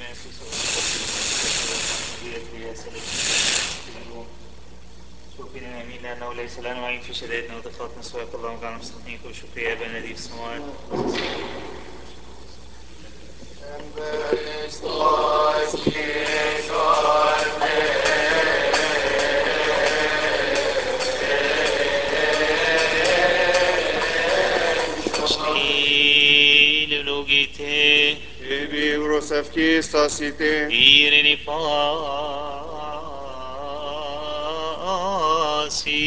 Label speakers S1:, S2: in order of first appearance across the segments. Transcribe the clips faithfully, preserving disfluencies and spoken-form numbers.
S1: شوفينا امين لانه ليس لنا معين في شدائدنا وضيقاتنا سواك اللهم اجعلنا مستحقين كل شكر يا ابانا الذي في السماوات.
S2: Ibi grosavki stasite.
S1: Irene fasi.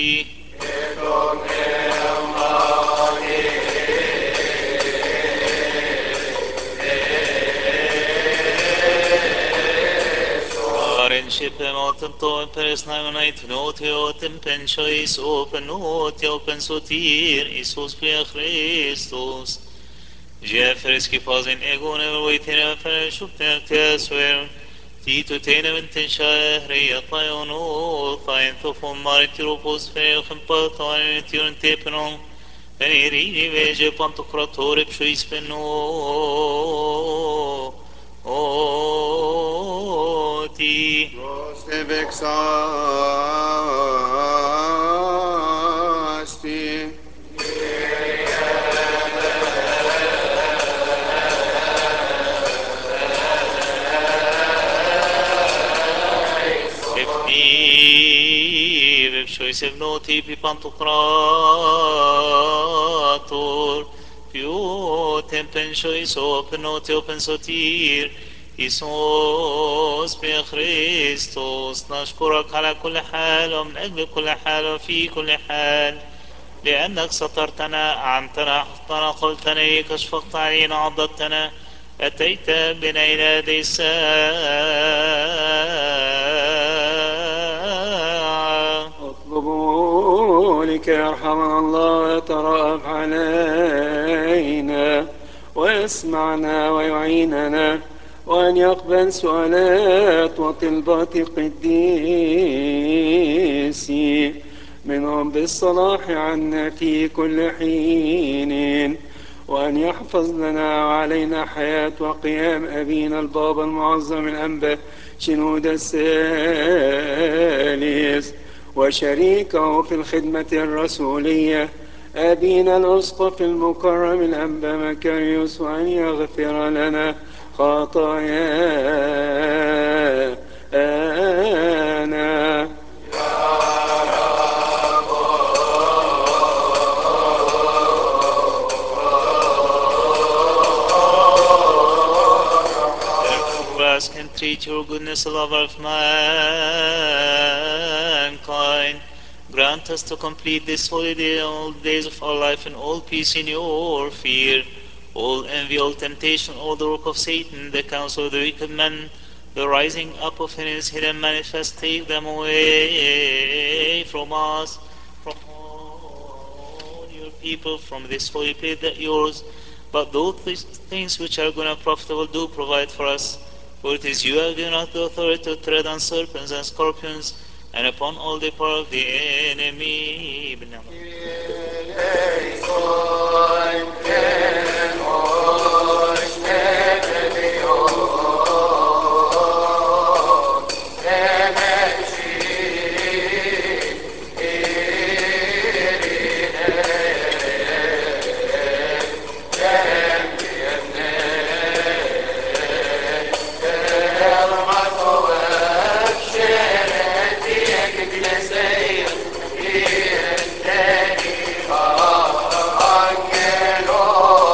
S1: Friendship open to personal night note open penchois open note open sotir Isus via Christus. Jeffers que fazem ego na ويتنا فشوفنا تسوير تيتو تينا من تنشهري طيونو طين ثفهم مارتيروبوس في خمبا طين تيرن تيبنو فنيريني بيجي بانتوكراتور بشويس بنو أوتي
S2: Proste vexasti.
S1: Efni bepshois evnoti pi pantokrator più tempenchois opnoti open sotir Isus في خريستوس نشكرك على كل حال ومن أجل كل حال وفي كل حال لأنك سترتنا أعنتنا حفظتنا قلتنا إليك أشفقت علينا عضدتنا أتيت بنا إلى يدي الساعة.
S3: اطلبوا لكي يرحمنا الله ويترأف علينا ويسمعنا ويعيننا وأن يقبل سؤالات وطلبات القديسين منهم بالصلاح عنا في كل حين وأن يحفظ لنا وعلينا حياة وقيام أبينا البابا المعظم الأنبا شنود الثالث وشريكه في الخدمة الرسولية أبينا الأسقف المكرم الأنبا مكاريوس وأن يغفر لنا خطايانا.
S1: Ask and treat your goodness, lover of mankind. Grant us to complete this holy day and all the days of our life in all peace in your fear. All envy, all temptation, all the work of Satan, the counsel of the wicked men, the rising up of his hidden manifest, take them away from us, from all your people, from this holy place that yours. But those things which are good and profitable do provide for us. For it is you who have given us the authority to tread on serpents and scorpions, and upon all the power of the enemy.
S2: Angelo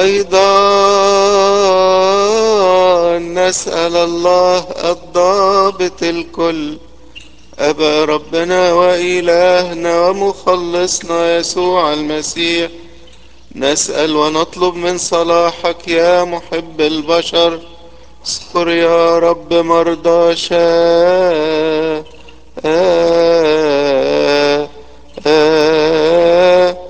S2: وأيضا نسأل الله الضابط الكل أبا ربنا وإلهنا ومخلصنا يسوع المسيح، نسأل ونطلب من صلاحك يا محب البشر. اذكر يا رب مرضى شا آه آه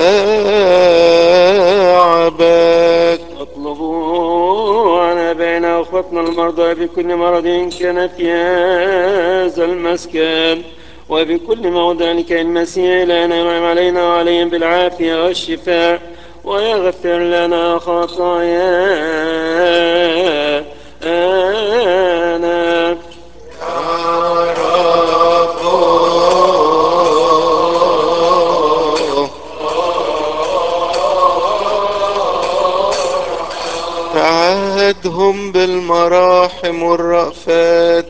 S2: آه عباك.
S3: اطلبوا عن ابائنا واخوتنا المرضى بكل مرض كان في هذا المسكن وبكل موضع لكي المسيح لنا ينعم علينا وعليهم بالعافيه والشفاء ويغفر لنا خطايانا.
S2: تعهدهم بالمراحم والرأفات،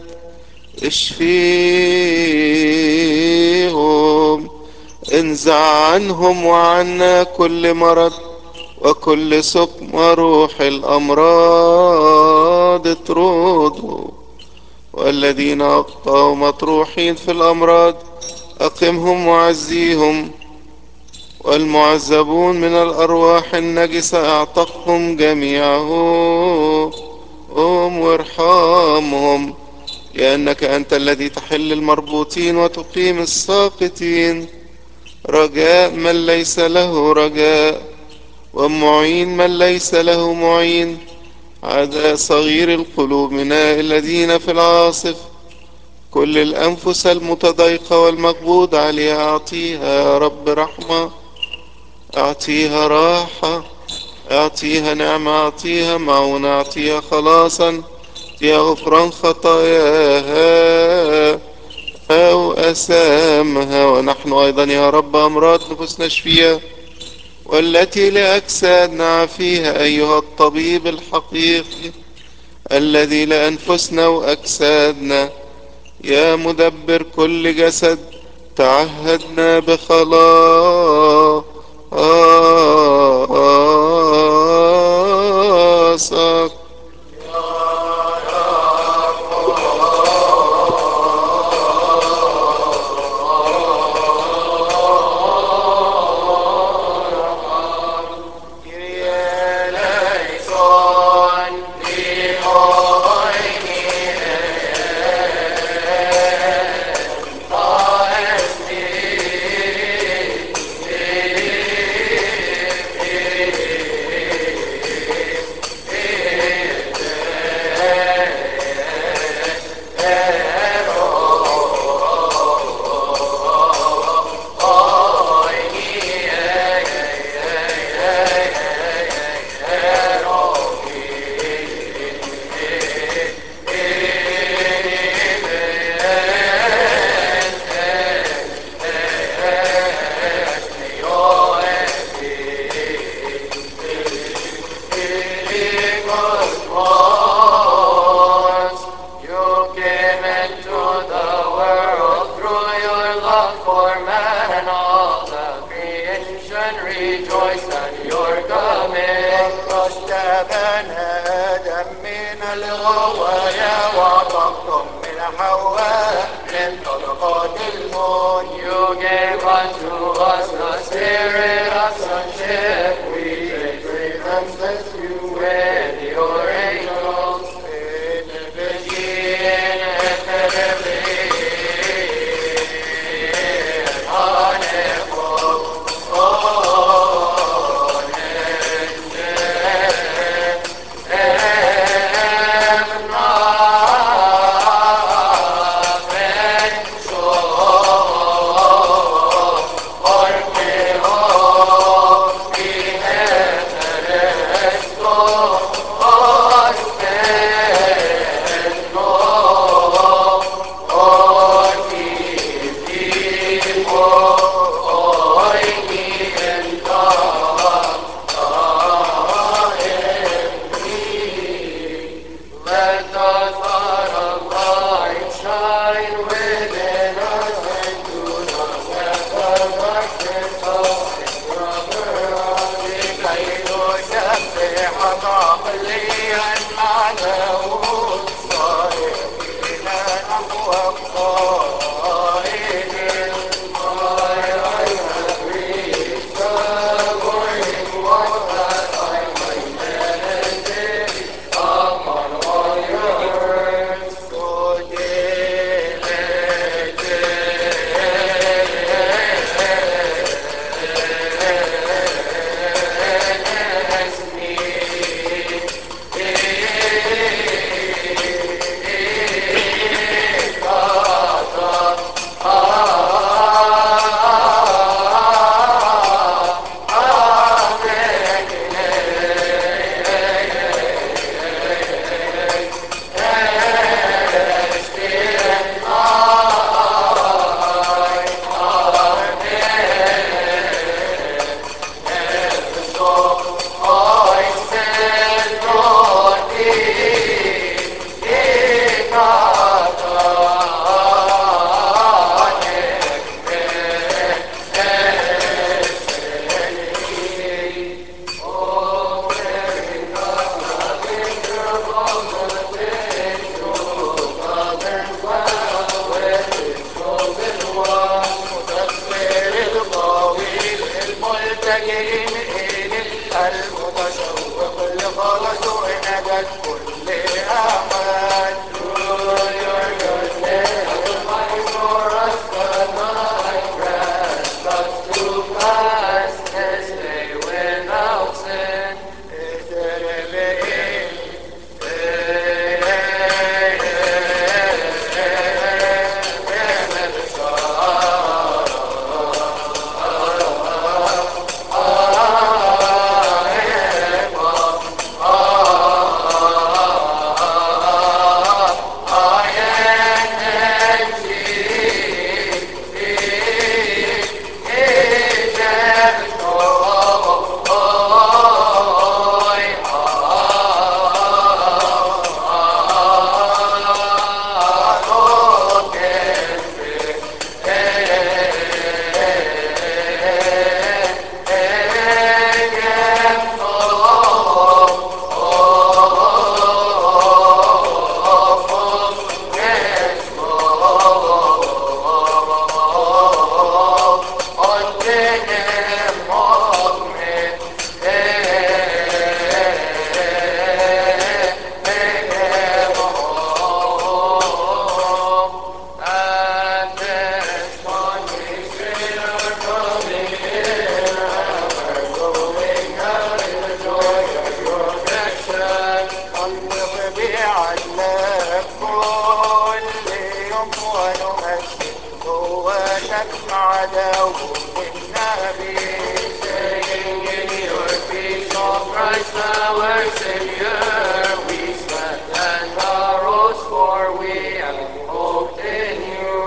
S2: اشفيهم، انزع عنهم وعنا كل مرض وكل سقم وروح الأمراض اطردوا، والذين أبقوا مطروحين في الأمراض أقمهم وعزيهم، والمعذبون من الأرواح النجسة اعتقهم جميعهم وارحمهم، لأنك أنت الذي تحل المربوطين وتقيم الساقطين، رجاء من ليس له رجاء، ومعين من ليس له معين، عدا صغير القلوب من الذين في العاصف. كل الأنفس المتضايقة والمقبوض عليها أعطيها يا رب رحمة، أعطيها راحة، أعطيها نعمة، أعطيها معونة، أعطيها خلاصا، أعطيها غفران خطاياها أو أسامها. ونحن أيضا يا رب أمراض نفوسنا اشفيها، والتي لأجسادنا عافيها أيها الطبيب الحقيقي الذي لأنفسنا وأجسادنا يا مدبر كل جسد تعهدنا بخلاصك.
S4: نمثل قوتك مع داوود النبي. Singing in your peace, O Christ our Savior, we stand and arose, for we have hoped in you.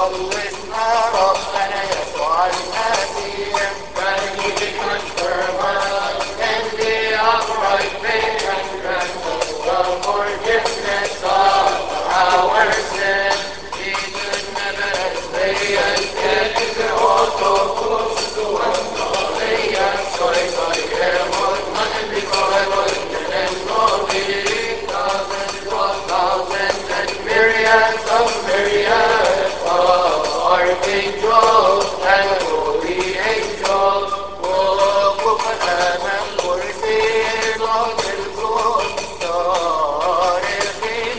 S4: خلصنا ربنا يسوع المسيح. But he confirm us in the upright faith and grant us the forgiveness of our sin. Myriads of myriads of archangels and holy angels وقف أمام كرسي ذات الكون صارخين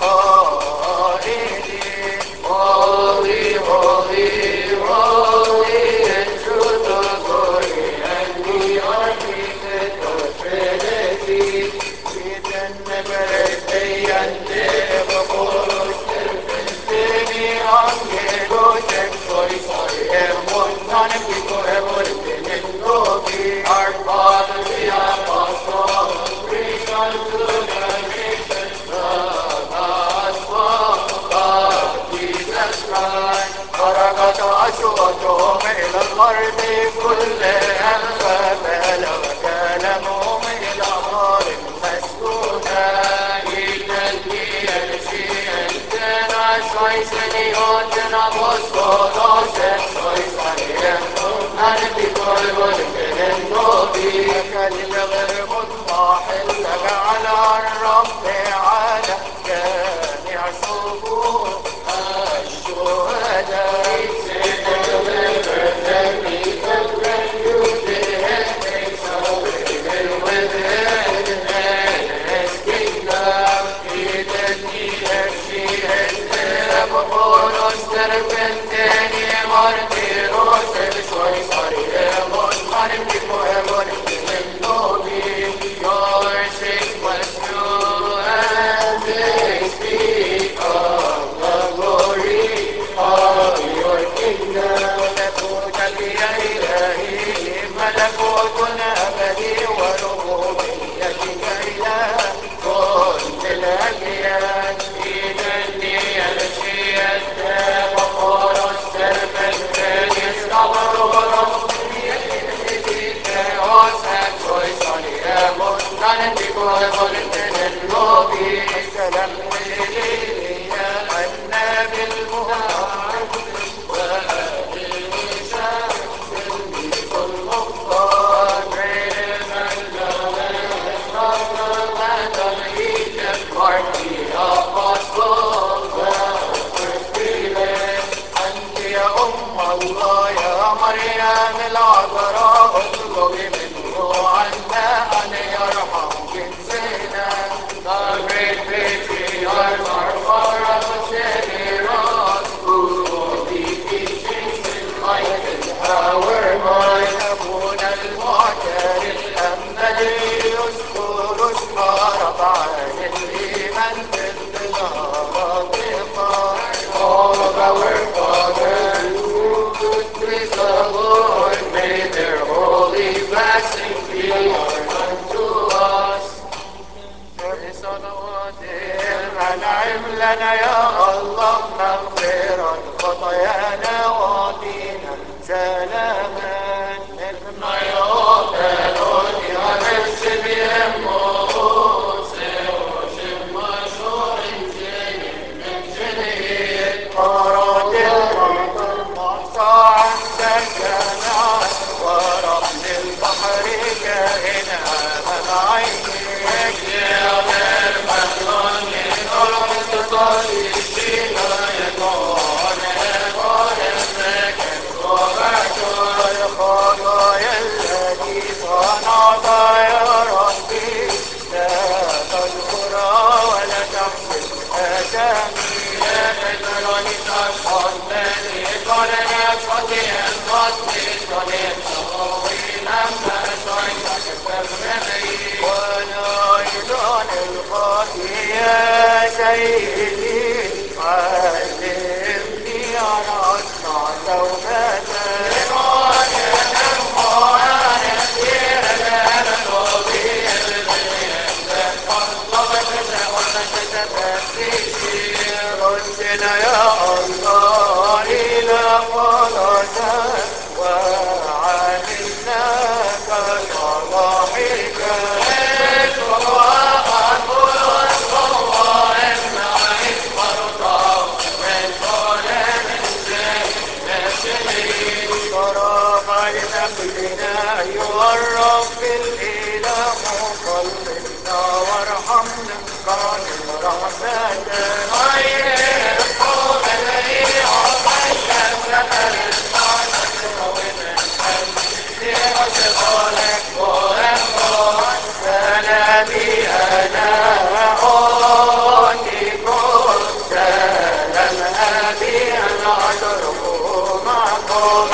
S4: قائلين Holy, holy, holy is true the glory and the architect of Trinity. Eden birthday and Devaporos Terpentini Angelos Exois Emon Nanipiko Emoritin in Loki. Our Father the Apostle, preach unto the nations the gospel of Jesus Christ. خرجت أصواتهم إلى الأرض كلها فبلغ كلامهم إلى نار مسكونة. Sois Señor de la voz conoces, sois aliento, antico el volumen en novi. كالغرب الضاحل تجعل الرب على جميع صفوف الشهداء. Poros terpenteni martiros el sois ariemos martico emon in novi. Yours is blessed and they speak of the glory of your kingdom. ملكوت الإلهي ملكوت أبدي وربوبيتك إله كل الأديان. الله يا مريم العذراء اطلبي منه عنا أن يرحم جنسنا. The great patriarchs are far above who be teachings enlighten our mind. أبونا المعترف أمني يذكر اسمه ربعان الإيمان بالنهارات all of our fathers with the Lord, may their holy blessings be unto us. بصلواتهم أنعم لنا يا الله مغفرا خطايانا واعطينا سلاما. مما يقبلون يا نفس بيموت وشم شوع جنين من جنين أراد المطر معصى عندك جامعا ورمل البحر كائنا أمام عينيك يا غير مخلون من أرض طيبين يدعون قربك وبعدوا الخطايا التي صنعت يا ربي لا تذكرها ولا تحسب آثامي. يا بدرني تشهد بني قرني صدي الصدي صدي طويلا ما شعرت بالرمي ولا أيضا الخاطي يا سيدي علمني أن أصنع توبة. ردنا يا الله نقلنا أيها الرب الإله مخلصنا وارحمنا قال رحمة غير قوم الذي عطشت لنا سلامي أنا أعطيكم سلام أبي أنا أترك معكم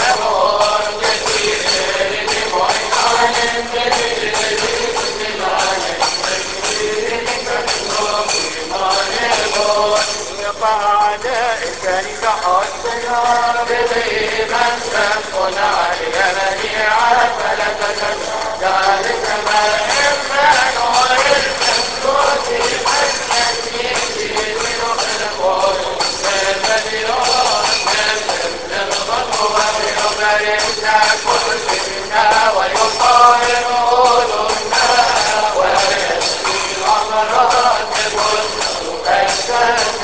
S4: أعدائك كحسنا بغيبا سفن علي منيعا فلا تكن ذلك ما إما نور المسكوت حسنتي في القول فالمليون من الخطوة ويبرزنا كل منا ويطهر قلوبنا ويشفي الأمراض بكل أجسادنا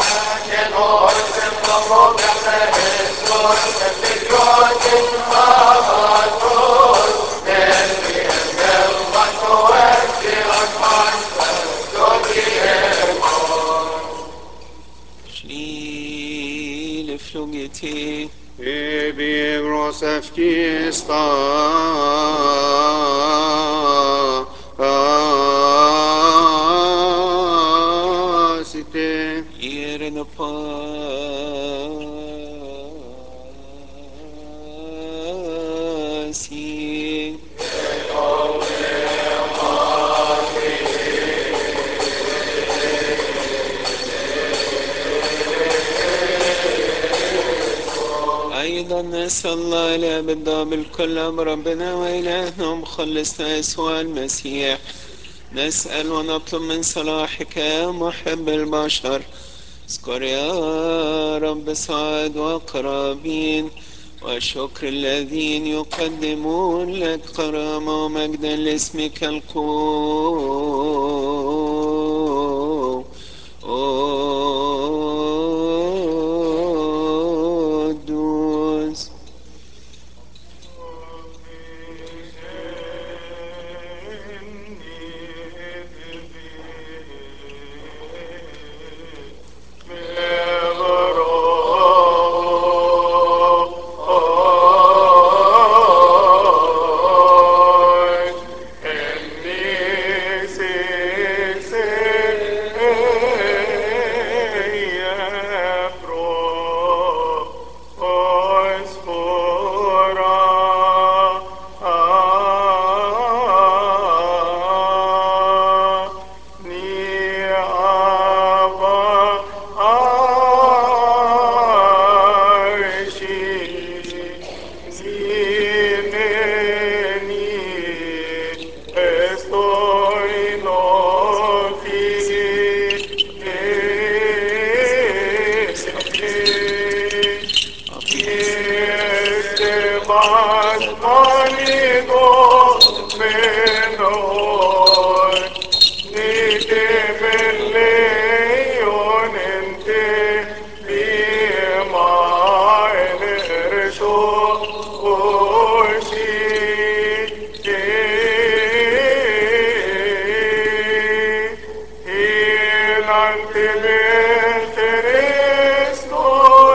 S3: Schliele flugete,
S5: Ebi Brosevki sta asite
S3: Irene pasi, أيضا نسأل الله لأبدا بالكل أمر ربنا وإلهنا مخلصنا يسوع المسيح نسأل ونطلب من صلاحك يا محب البشر اذكر يا رب سعاد وقرابين وشكر الذين يقدمون لك كرامة ومجدا لاسمك القدوس.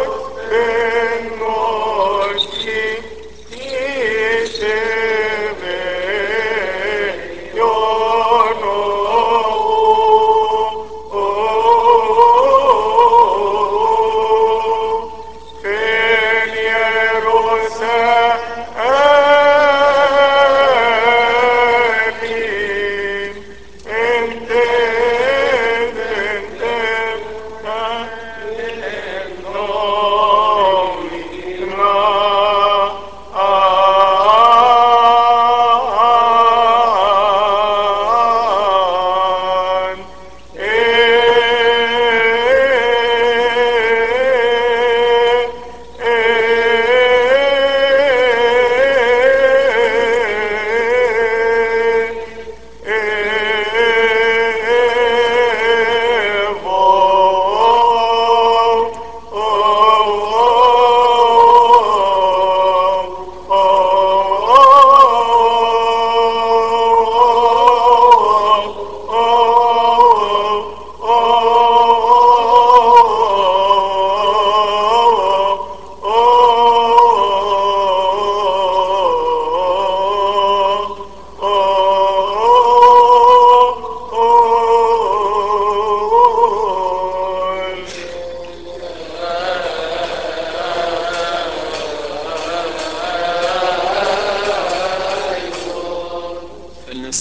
S4: Christus,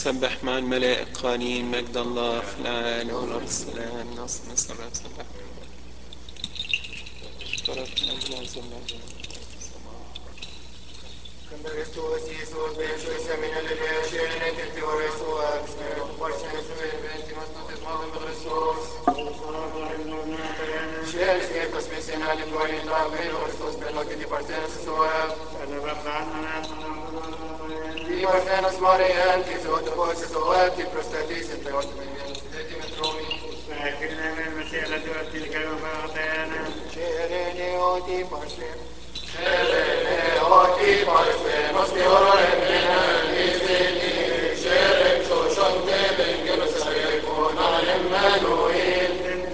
S6: نسبح مع الملائكة قائلين مجد الله في العالي والأرض السلام نصر نصر نسبح اشكرك من أجل هذا المجد.
S4: Kristus Jesus, Bensjö semina liljökyrkan till årets år. Varsågod för mig, väntimas något ett mål med Kristus. Kjell skrepas med sina livgård i lagen och Kristus belocket i partens så. Vi partenas Marian, till så att få sig så till prostatis inte åt mig. Det är med tromi. Kärene och i parten. Kärene och i parten. Måste göra en minna i sin i. Kärek så som det bänger sig på när Emmanuel.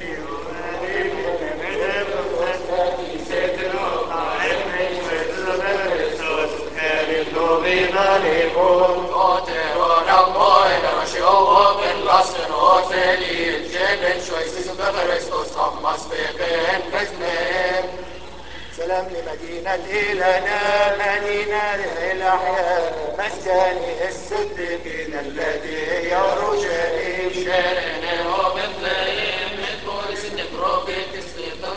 S4: سلام لمدينة إلنا مدينة الأحياء مسكن الصديقين الذي يرشد شارنا وبطلين من كل سنة روبيت السلطان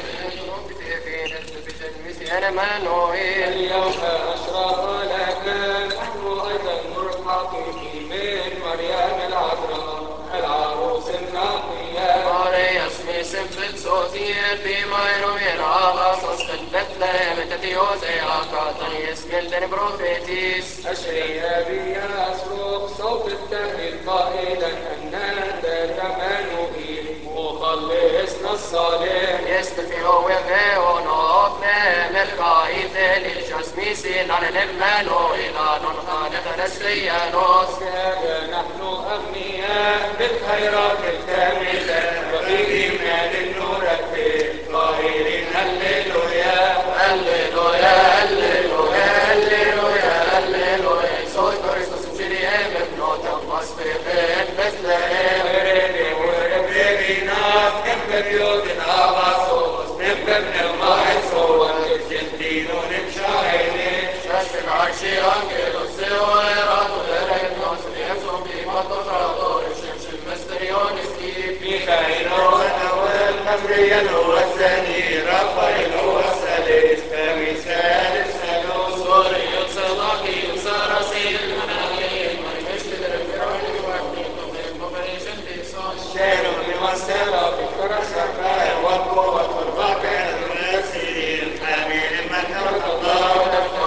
S4: في نفس المسيان مانوئيل
S3: اليوم أشرف لنا نحن أيضا مرحقين من مريم العذراء العروس النقية
S4: ماري اسمي سبت صوتيا بما يروي العغاص أسقط بثلهم تتيوزي عقاطي اسم الدن بروفيتيس
S3: أشري بي أسلوب صوت التهليل قائلا أن ذاك مانوئيل مخلصنا الصالح
S4: يستفيو وغيو نوفنا ملقائي ثاني الجسميسين على المانو إلى ننخالق نسليانوس
S3: هذا نحن أغنياء بالخيرات الكاملة وبإيمان نرتب قائلين هللويا
S4: هللويا هللويا هللويا هللويا صوت كريستوس مشيري ابن تمس في بين بثلهم
S3: ورد ورد بينات نبقى بيوت الأباصوص نبقى بنوع الصور الجنتين ونمشاهدين
S4: شاش العرشي أنجلوس ويرات ودرك نوس ليسوم بمطر رادور الشمس المستريون سكيب
S3: ميخائيل هو الأول غبريل هو الثاني رافائيل هو الثالث فميكائيل الثالوث
S4: سوري صلاقي صارسي المناقي مرمش للفرعون الوحيد مبريشن بيسون
S3: الشير بمسيرة بكرة السماء والقوة والرفع المسير حميل من نور الله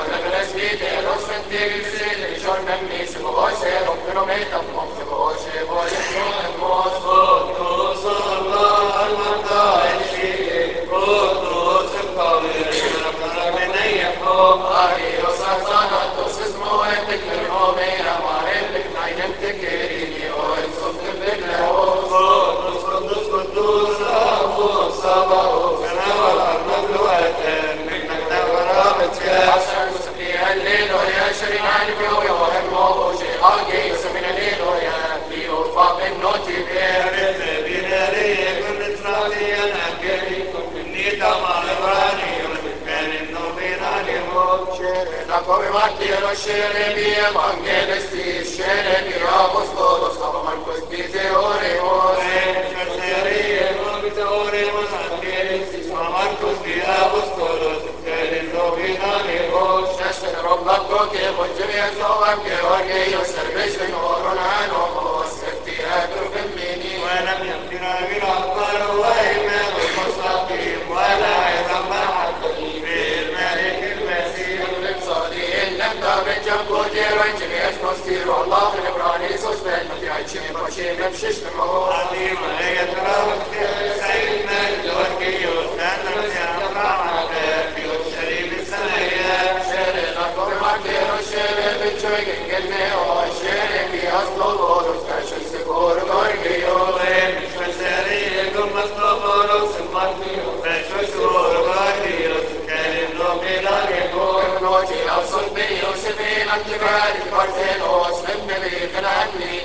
S3: قدوس الله المرضى الشيء قدوس القوي الرب من يحكم قدوس قدوس قدوس أبو صباح سماء والأرض مملوءة من مجد ورحمتك
S4: هللويا شريعان بيويا وهمه شيء عاقي يسمين هللويا بيوفا بالنوتي بيه
S3: بناري كنت راضيا أكريكم إني طمع إبراني وكان النوبين عليهم
S4: شيرنا قوي مارتيرو شيربي مانجلستي شيربي أبوستولوس أبو ماركوس بيتيوريموس
S3: فسيري وبتوريموس أكريكس وماركوس بأبوستولوس كان النوبين عليهم
S4: شاشن ربك كوكي بجميع صواب كيورجي يسر بيش نور عنه سكتي أكرو فميني
S3: ولم يقتنا بالأخبار وإيمان المستقيم ولا عظم حقه بالملك المسيح
S4: صالحين لم تابن جنبو ديرو جميع اسمستيرو الله الإبراني سوسبين متي عيشين باشي ممشيش نمو
S3: عظيمة هي تراوك سيدنا الجورجيوس كان سيرفع في أورشليم السمائية
S4: شيرنا قوي مارتيرو شيري بيتشوي قلني أو شيري في أصل الغورس كاشن سيكور جورجيوس
S3: مش فساريكم مصطفى سمارتيو فشوشور غاديوس كان النوبل عليكم
S4: نوتي أوصل بيوسفين أنتبار البارثينوس من نبي خلعني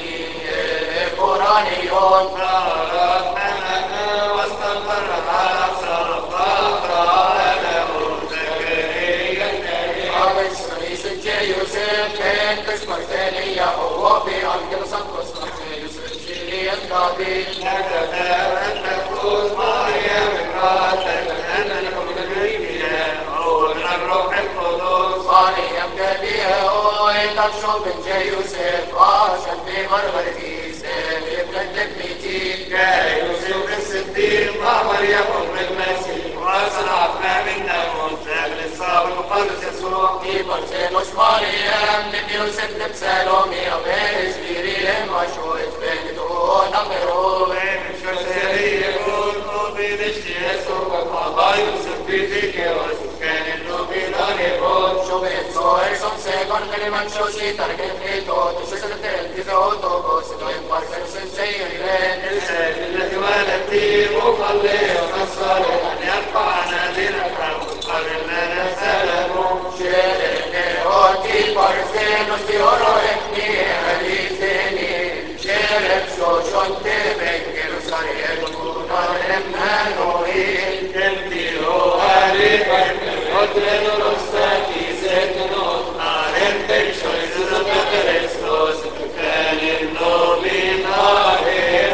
S4: قرانيون
S3: صارت حنانا واستقر على صرفات له زكريا النبي
S4: عابس رئيس الجيوسف كان قسم الثانية هو في أنجل Milan Shobin Yusuf, Ashal Bi Margariti, Ibn Debiti, Yusuf الصديق ومريم أم المسيح وأصنعنا منا المنتج للصاب المقدس يسوع في برسلوس مريم لبيوسف لبسالومي وبيس بيريم وشويت بين دون أمرو بين الشرسيري يقول نوبي بشتي يسوع الله يوسف بيتك ويوسف كان النوبي دوني بود شو بيتسوع سم سيكون كلمة شوشي تركت فيتو تسسل تلتزو توبوس دوين برسلوس سيئلين السيد التي ولدتي مخلي ونصر أن يرفعنا دينك وقبل لنا سلام شيرني أوتي برسين وسيورو إبني أليسيني شيرك شوشون تبكر سريع كونا إمانوي تمتي هو أليك أدرن رستاكي سيتنوت نارن تكشوي سزبت رسلوس كان النوبي نارن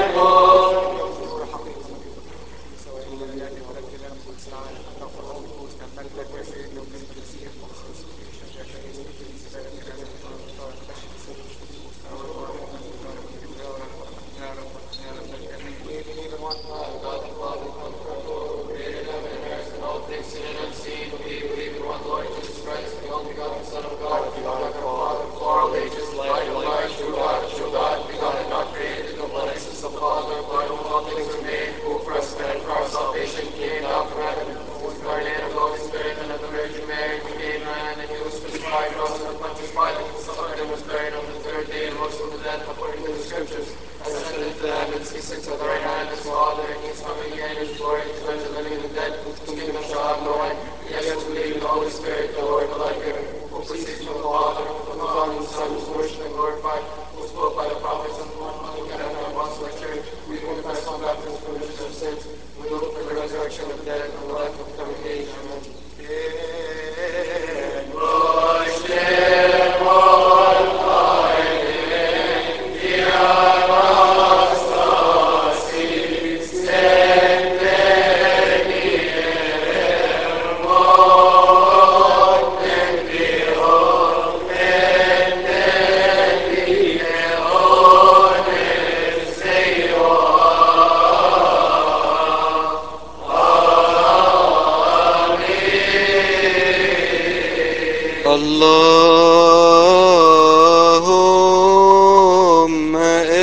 S4: اللهم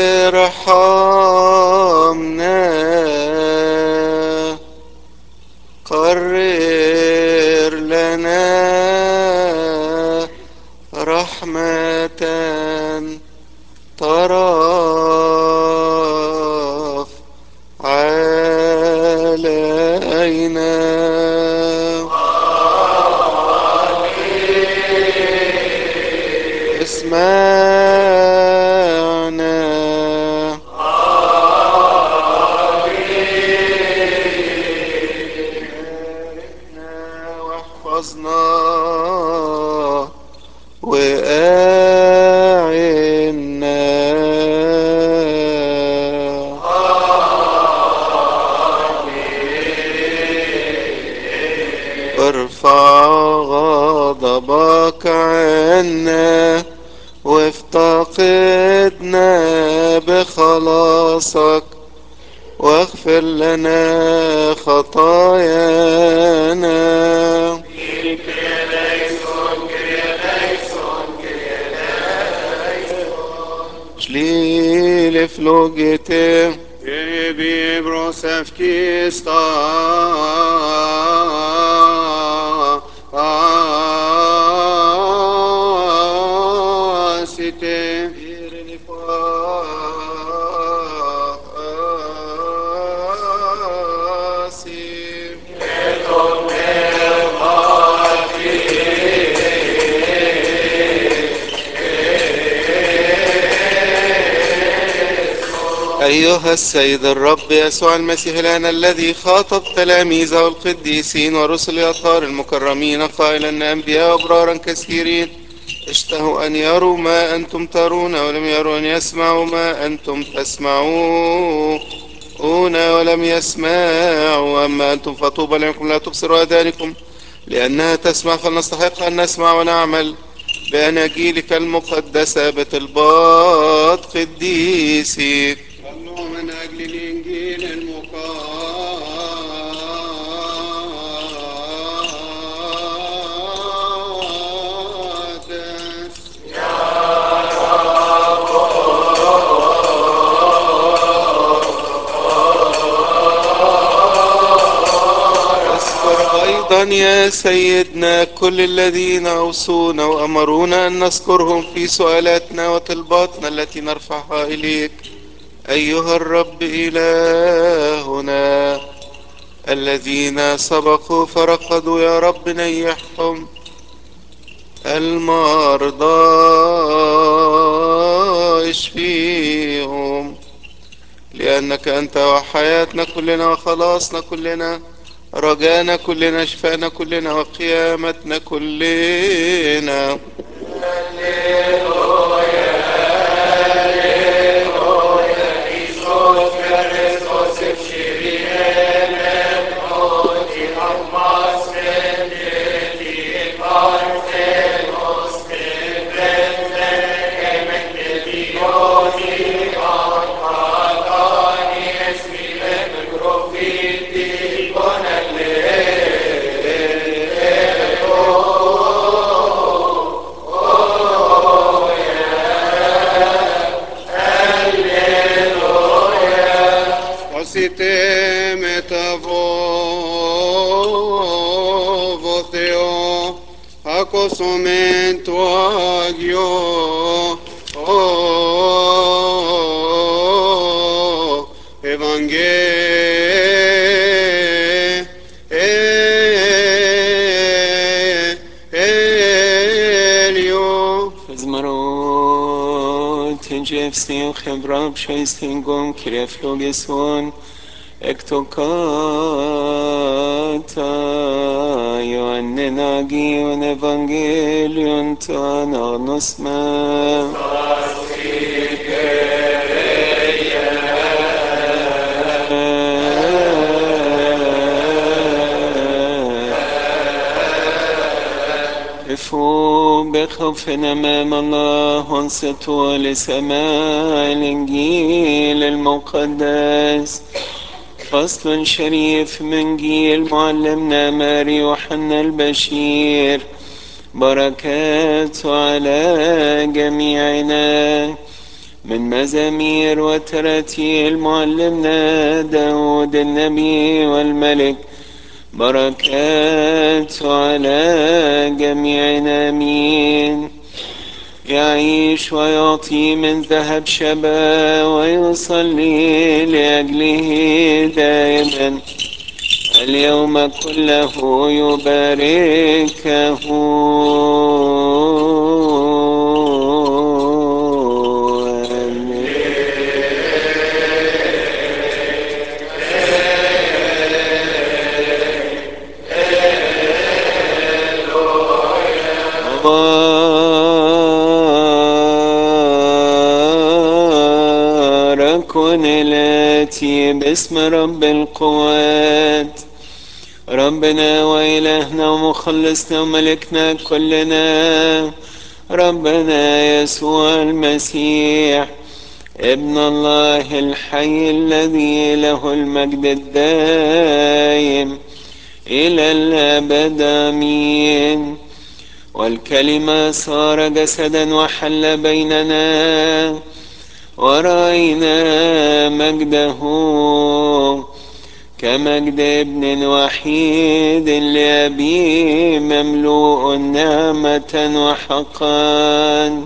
S4: ارحمنا قرر لنا رحمة طرف علينا اسمعنا باركنا واحفظنا وأعنا ارفع غضبك عنا وافتقدنا بخلاصك واغفر لنا خطايانا شليل فلوجته
S5: Ebi brosevki sta site
S2: إيرني فاسي أيها السيد الرب يسوع المسيح الآن الذي خاطب تلاميذه القديسين ورسل الأطهار المكرمين قائلا أن أنبياء وأبرارا كثيرين اشتهوا أن يروا ما أنتم ترون ولم يروا، أن يسمعوا ما أنتم تسمعون ولم يسمعوا، أما أنتم فطوبى لكم لا تبصروا آذانكم لأنها تسمع، فلنستحق أن نسمع ونعمل بأناجيلك المقدسة بطلبات قديسك.
S5: صلوا من أجل الإنجيل المقدس.
S2: اذكر أيضا يا سيدنا كل الذين أوصونا وأمرونا أن نذكرهم في سؤالاتنا وطلباتنا التي نرفعها إليك أيها الرب إلهنا. الذين سبقوا فرقدوا يا رب نيحهم. المرضى اشفيهم، لأنك أنت وحياتنا كلنا وخلاصنا كلنا، رجانا كلنا، شفانا كلنا، وقيامتنا كلنا.
S5: Osite metavovo Theo, acosumento agio, oh, evangelio.
S6: Zmarot, Jefstin, Hebrab, Shaistin, Gom, Kireflogeson, Ektokata, Ioannin Agion, Evangelion, Tana, Nosma. قفوا بخوف أمام الله وانصتوا لسماع الإنجيل المقدس. فصل شريف من جيل معلمنا ماري يوحنا البشير، بركاته على جميعنا. من مزامير وتراتيل معلمنا داود النبي والملك، بركاته على جميعنا. آمين. يعيش ويعطي من ذهب شبا ويصلي لأجله دائما اليوم كله يباركه. مبارك الآتي باسم رب القوات، ربنا وإلهنا ومخلصنا وملكنا كلنا، ربنا يسوع المسيح ابن الله الحي الذي له المجد الدائم إلى الأبد. آمين. والكلمة صار جسدا وحل بيننا، ورأينا مجده كمجد ابن وحيد لأبيه، مملوء نعمة وحقا.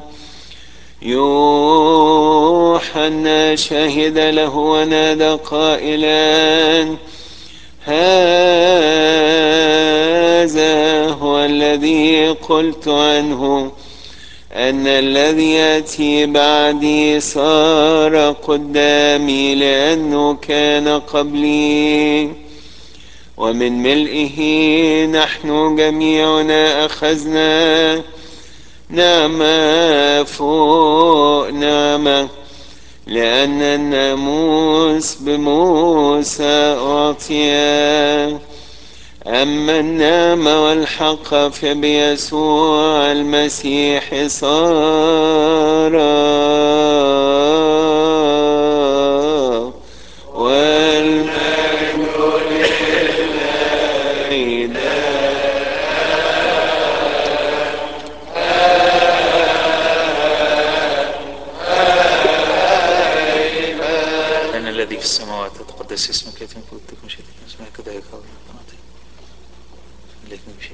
S6: يوحنا شهد له ونادى قائلا: هذا هو الذي قلت عنه أن الذي يأتي بعدي صار قدامي، لأنه كان قبلي. ومن ملئه نحن جميعنا أخذنا نعمة فوق نعمة، لأن الناموس بموسى أعطي
S3: أما النعمة والحق فبيسوع المسيح صار والمجد لله
S1: أنا الذي في السماوات تقدس اسمك يتم ملكوتك مشيئتك اسمك كذلك على الأرض إليك نمشي.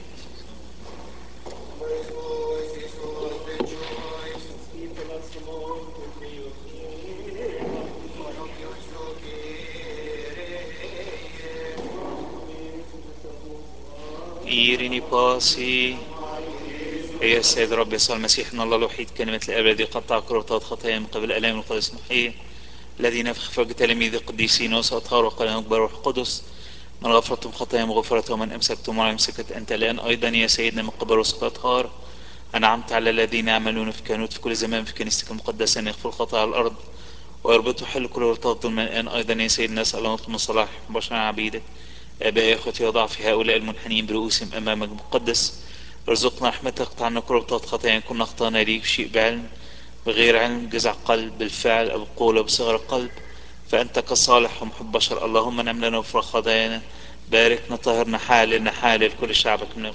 S1: إيريني باسي يا السيد رب يسوع المسيح ان الله الوحيد كلمة الآب الذي قطع كربطات خطايا من قبل الآلام القدس محيي الذي نفخ فوق تلاميذ القديسين وسأطهار وقال أكبر روح القدس من غفرتم خطايا مغفرة ومن أمسكتم ولا أمسكت أنت الآن أيضا يا سيدنا من قبل رسل أطهار أنعمت على الذين يعملون في كانوت في كل زمان في كنيستك المقدسة أن يغفر الخطايا على الأرض ويربطوا حل كل ورطات ظلم الآن أيضا يا سيدنا نسأل أن نطلب صلاح بشر عبيدك آبائي أخوتي وضعف هؤلاء المنحنين برؤوسهم أمامك مقدس ارزقنا رحمتك اقطع عنا كربطات خطايا كنا أخطأنا ليك شيء بعلم بغير علم جزع قلب بالفعل أو بالقول أو بصغر القلب فأنت كصالح ومحب بشر اللهم نعم لنا وفرح خطايانا باركنا طهرنا حالنا حالل كل شعبك من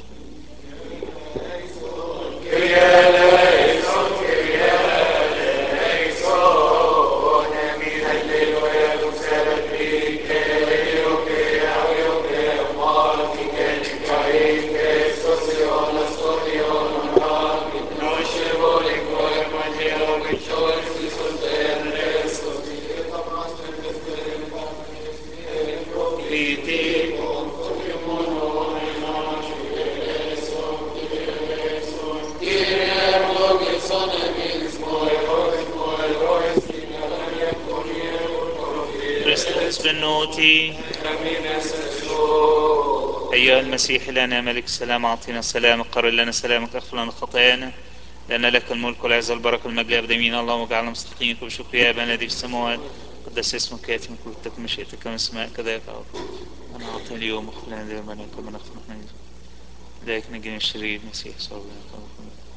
S1: كريستوس بنوتي أيها المسيح لنا ملك السلام أعطينا السلام قرر لنا سلامك اغفر لنا خطايانا لأن لك الملك والعزة والبركة المجد أبدين اللهم اجعلنا مستحقين بشكر يا أبانا الذي في السماوات قدس اسمك يأتي ملكوتك مشيئتك كما السماء كذلك على الأرض أنا أعطي اليوم اغفر لنا ذنوبنا كما نغفر نحن ذلك نجينا الشرير المسيح صلى الله عليه وسلم